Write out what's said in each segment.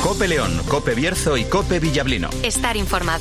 COPE León, COPE Bierzo y COPE Villablino. Estar informado.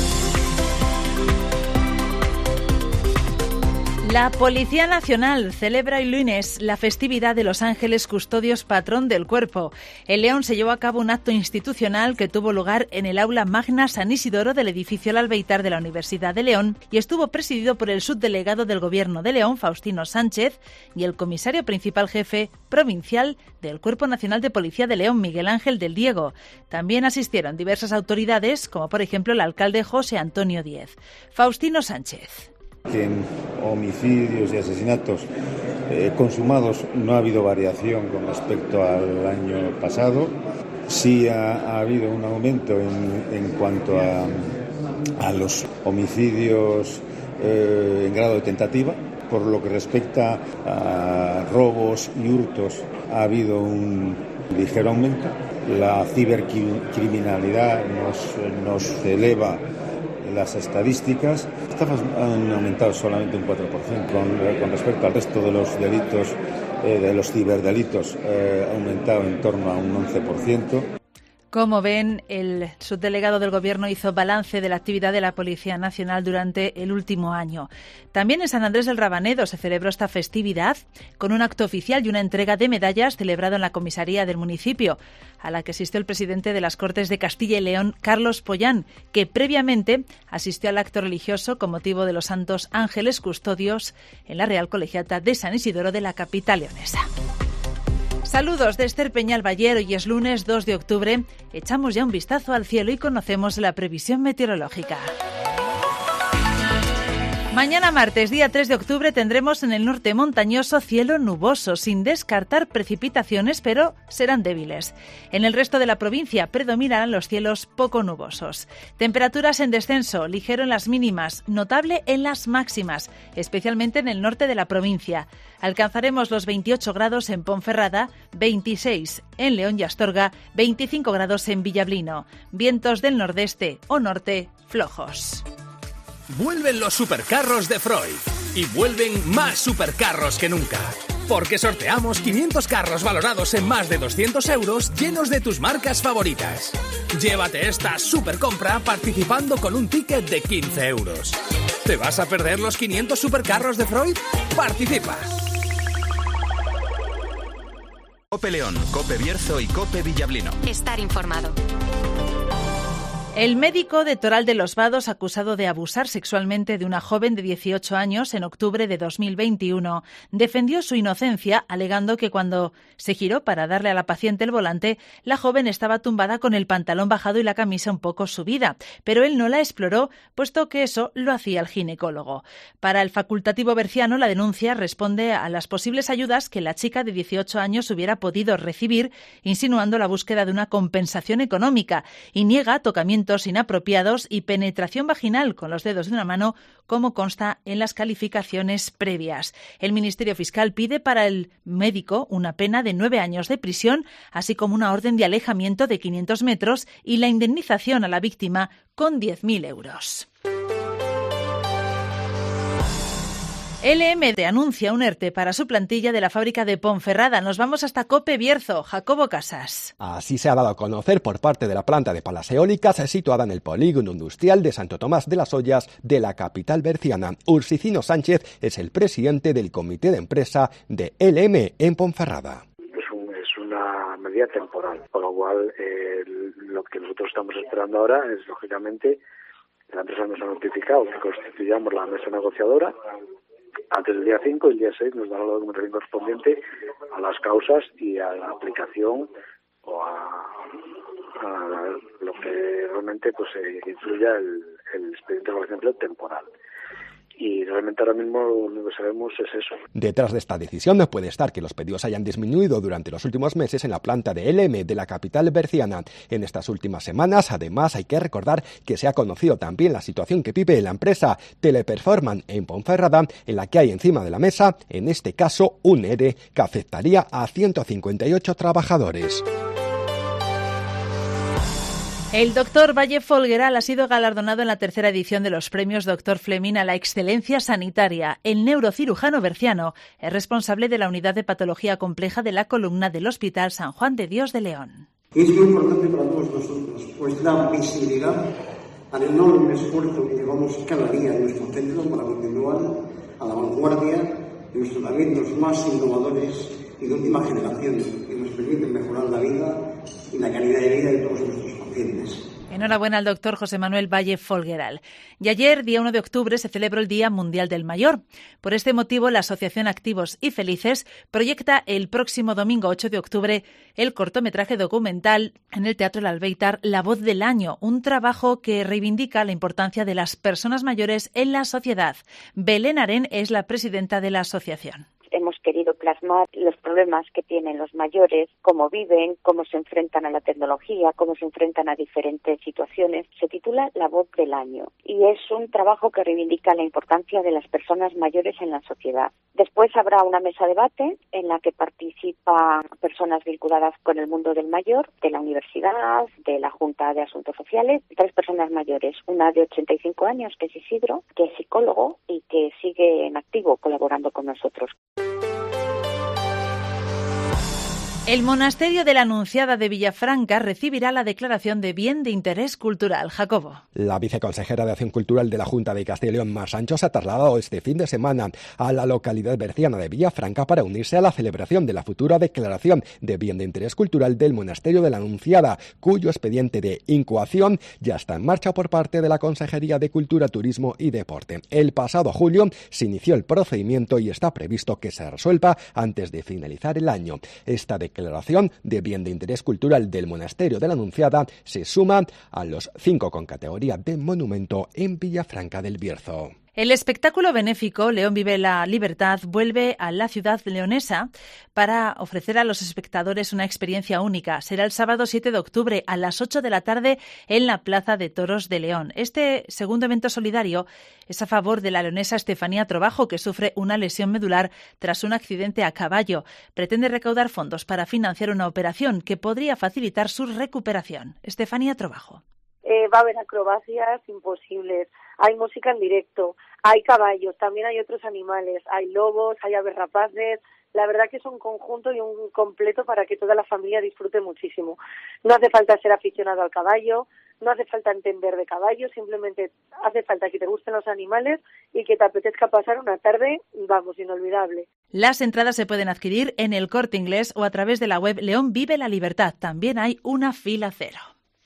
La Policía Nacional celebra el lunes la festividad de los Ángeles Custodios, patrón del cuerpo. En León se llevó a cabo un acto institucional que tuvo lugar en el aula Magna San Isidoro del edificio El Albeitar de la Universidad de León y estuvo presidido por el subdelegado del Gobierno de León, Faustino Sánchez, y el comisario principal jefe provincial del Cuerpo Nacional de Policía de León, Miguel Ángel del Diego. También asistieron diversas autoridades, como por ejemplo el alcalde José Antonio Díez. Faustino Sánchez. En homicidios y asesinatos consumados no ha habido variación con respecto al año pasado. Sí ha habido un aumento en cuanto a los homicidios en grado de tentativa. Por lo que respecta a robos y hurtos, ha habido un ligero aumento. La cibercriminalidad nos eleva las estadísticas. Estas han aumentado solamente un 4% con respecto al resto de los delitos, de los ciberdelitos, ha aumentado en torno a un 11%. Como ven, el subdelegado del Gobierno hizo balance de la actividad de la Policía Nacional durante el último año. También en San Andrés del Rabanedo se celebró esta festividad con un acto oficial y una entrega de medallas celebrado en la comisaría del municipio, a la que asistió el presidente de las Cortes de Castilla y León, Carlos Pollán, que previamente asistió al acto religioso con motivo de los Santos Ángeles Custodios en la Real Colegiata de San Isidoro de la capital leonesa. Saludos de Esther Peñal Ballero, y es lunes 2 de octubre. Echamos ya un vistazo al cielo y conocemos la previsión meteorológica. Mañana martes, día 3 de octubre, tendremos en el norte montañoso cielo nuboso, sin descartar precipitaciones, pero serán débiles. En el resto de la provincia predominarán los cielos poco nubosos. Temperaturas en descenso, ligero en las mínimas, notable en las máximas, especialmente en el norte de la provincia. Alcanzaremos los 28 grados en Ponferrada, 26 en León y Astorga, 25 grados en Villablino. Vientos del nordeste o norte flojos. Vuelven los supercarros de Freud y vuelven más supercarros que nunca. Porque sorteamos 500 carros valorados en más de 200 euros llenos de tus marcas favoritas. Llévate esta supercompra participando con un ticket de 15 euros. ¿Te vas a perder los 500 supercarros de Freud? ¡Participa! COPE León, COPE Bierzo y COPE Villablino. Estar informado. El médico de Toral de los Vados, acusado de abusar sexualmente de una joven de 18 años en octubre de 2021, defendió su inocencia, alegando que cuando se giró para darle a la paciente el volante, la joven estaba tumbada con el pantalón bajado y la camisa un poco subida, pero él no la exploró, puesto que eso lo hacía el ginecólogo. Para el facultativo berciano, la denuncia responde a las posibles ayudas que la chica de 18 años hubiera podido recibir, insinuando la búsqueda de una compensación económica, y niega tocamientos inapropiados y penetración vaginal con los dedos de una mano, como consta en las calificaciones previas. El Ministerio Fiscal pide para el médico una pena de 9 años de prisión, así como una orden de alejamiento de 500 metros y la indemnización a la víctima con 10.000 euros. LMD anuncia un ERTE para su plantilla de la fábrica de Ponferrada. Nos vamos hasta COPE Bierzo. Jacobo Casas. Así se ha dado a conocer por parte de la planta de palas eólicas situada en el polígono industrial de Santo Tomás de las Ollas de la capital berciana. Ursicino Sánchez es el presidente del comité de empresa de LM en Ponferrada. Es una medida temporal, con lo cual lo que nosotros estamos esperando ahora es, lógicamente, la empresa nos ha notificado que constituyamos la mesa negociadora antes del día 5, y el día 6 nos dará la documentación correspondiente a las causas y a la aplicación o a lo que realmente pues influya el expediente de desempleo temporal. Y realmente ahora mismo lo único que sabemos es eso. Detrás de esta decisión puede estar que los pedidos hayan disminuido durante los últimos meses en la planta de LM de la capital berciana. En estas últimas semanas, además, hay que recordar que se ha conocido también la situación que vive la empresa Teleperformance en Ponferrada, en la que hay encima de la mesa, en este caso, un ERE que afectaría a 158 trabajadores. El doctor Valle Folgueral ha sido galardonado en la tercera edición de los premios Dr. Fleming a la excelencia sanitaria. El neurocirujano berciano es responsable de la unidad de patología compleja de la columna del Hospital San Juan de Dios de León. Y es muy importante para todos nosotros, pues da visibilidad al enorme esfuerzo que llevamos cada día en nuestro centro para continuar a la vanguardia de nuestros talentos más innovadores y de última generación, que nos permiten mejorar la vida y la calidad de vida de todos nuestros pacientes. Enhorabuena al doctor José Manuel Valle Folgueral. Y ayer, día 1 de octubre, se celebró el Día Mundial del Mayor. Por este motivo, la Asociación Activos y Felices proyecta el próximo domingo 8 de octubre el cortometraje documental en el Teatro El Albéitar La Voz del Año, un trabajo que reivindica la importancia de las personas mayores en la sociedad. Belén Arén es la presidenta de la asociación. Hemos querido plasmar los problemas que tienen los mayores, cómo viven, cómo se enfrentan a la tecnología, cómo se enfrentan a diferentes situaciones. Se titula La Voz del Año y es un trabajo que reivindica la importancia de las personas mayores en la sociedad. Después habrá una mesa debate en la que participan personas vinculadas con el mundo del mayor, de la universidad, de la Junta de Asuntos Sociales, 3 personas mayores, una de 85 años que es Isidro, que es psicólogo y que sigue en activo colaborando con nosotros. El Monasterio de la Anunciada de Villafranca recibirá la declaración de Bien de Interés Cultural. Jacobo. La viceconsejera de Acción Cultural de la Junta de Castilla y León, Mar Sancho, se ha trasladado este fin de semana a la localidad berciana de Villafranca para unirse a la celebración de la futura declaración de Bien de Interés Cultural del Monasterio de la Anunciada, cuyo expediente de incoación ya está en marcha por parte de la Consejería de Cultura, Turismo y Deporte. El pasado julio se inició el procedimiento y está previsto que se resuelva antes de finalizar el año. Esta declaración de Bien de Interés Cultural del Monasterio de la Anunciada se suma a los 5 con categoría de monumento en Villafranca del Bierzo. El espectáculo benéfico León Vive la Libertad vuelve a la ciudad leonesa para ofrecer a los espectadores una experiencia única. Será el sábado 7 de octubre a las 8 de la tarde en la Plaza de Toros de León. Este segundo evento solidario es a favor de la leonesa Estefanía Trobajo, que sufre una lesión medular tras un accidente a caballo. Pretende recaudar fondos para financiar una operación que podría facilitar su recuperación. Estefanía Trobajo. Va a haber acrobacias imposibles, hay música en directo, hay caballos, también hay otros animales, hay lobos, hay aves rapaces. La verdad que es un conjunto y un completo para que toda la familia disfrute muchísimo. No hace falta ser aficionado al caballo, no hace falta entender de caballo, simplemente hace falta que te gusten los animales y que te apetezca pasar una tarde, inolvidable. Las entradas se pueden adquirir en el Corte Inglés o a través de la web León Vive la Libertad. También hay una fila cero.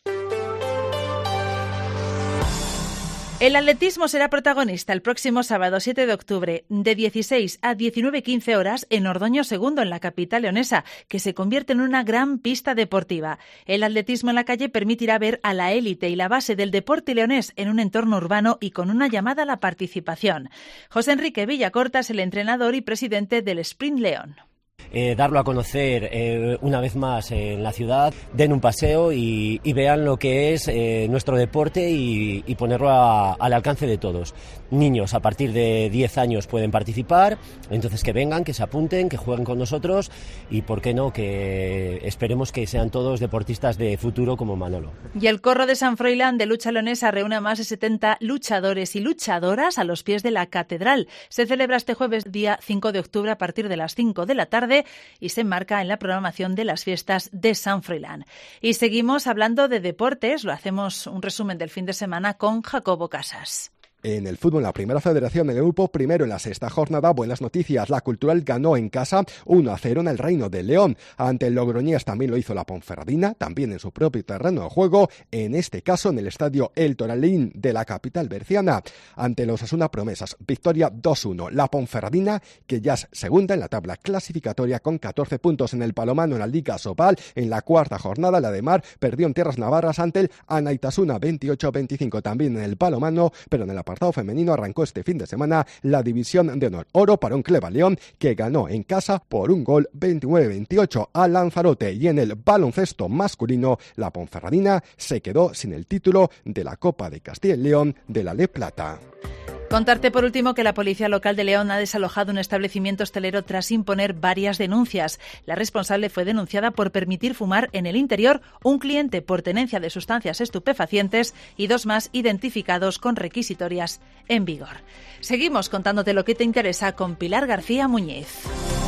El atletismo será protagonista el próximo sábado 7 de octubre de 16 a 19:15 horas en Ordoño II, en la capital leonesa, que se convierte en una gran pista deportiva. El atletismo en la calle permitirá ver a la élite y la base del deporte leonés en un entorno urbano y con una llamada a la participación. José Enrique Villacorta es el entrenador y presidente del Sprint León. Darlo a conocer una vez más en la ciudad, den un paseo y vean lo que es nuestro deporte y ponerlo al alcance de todos. Niños a partir de 10 años pueden participar, entonces que vengan, que se apunten, que jueguen con nosotros y, ¿por qué no?, que esperemos que sean todos deportistas de futuro como Manolo. Y el Corro de San Froilán de lucha leonesa reúne a más de 70 luchadores y luchadoras a los pies de la catedral. Se celebra este jueves, día 5 de octubre, a partir de las 5 de la tarde y se enmarca en la programación de las fiestas de San Froilán. Y seguimos hablando de deportes, lo hacemos un resumen del fin de semana con Jacobo Casas. En el fútbol, la primera federación en el grupo primero en la sexta jornada, buenas noticias. La Cultural ganó en casa 1-0 en el Reino de León. Ante el Logroñés también lo hizo la Ponferradina, también en su propio terreno de juego, en este caso en el estadio El Toralín de la capital berciana. Ante los Osasuna Promesas, victoria 2-1. La Ponferradina, que ya es segunda en la tabla clasificatoria con 14 puntos en el Palomano en la Liga Sobal. En la cuarta jornada, la de Mar perdió en tierras navarras ante el Anaitasuna 28-25 también en el Palomano, pero en el apartado femenino arrancó este fin de semana la división de honor. Oro para un Cleva León, que ganó en casa por un gol 29-28 a Lanzarote. Y en el baloncesto masculino, la Ponferradina se quedó sin el título de la Copa de Castilla y León de la Le Plata. Contarte por último que la Policía Local de León ha desalojado un establecimiento hostelero tras imponer varias denuncias. La responsable fue denunciada por permitir fumar en el interior, un cliente por tenencia de sustancias estupefacientes y 2 más identificados con requisitorias en vigor. Seguimos contándote lo que te interesa con Pilar García Muñiz.